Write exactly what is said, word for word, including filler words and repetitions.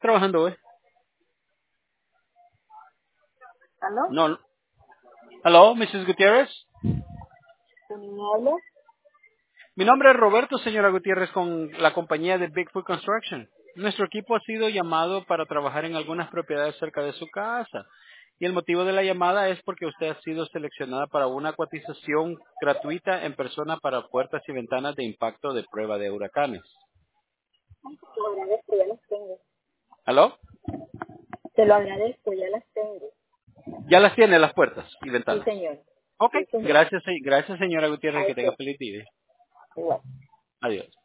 trabajando hoy? ¿Aló? No. Hello, missus Gutiérrez. ¿Quién me habla? Mi nombre es Roberto, señora Gutiérrez, con la compañía de Bigfoot Construction. Nuestro equipo ha sido llamado para trabajar en algunas propiedades cerca de su casa. Y el motivo de la llamada es porque usted ha sido seleccionada para una cotización gratuita en persona para puertas y ventanas de impacto de prueba de huracanes. Te lo agradezco, ya las tengo. ¿Aló? Te lo agradezco, ya las tengo. Ya las tiene las puertas y Sí, ventanas. señor. Ok. Sí, señor. Gracias, se- gracias señora Gutiérrez. A Que tenga usted. feliz día. Igual. Adiós.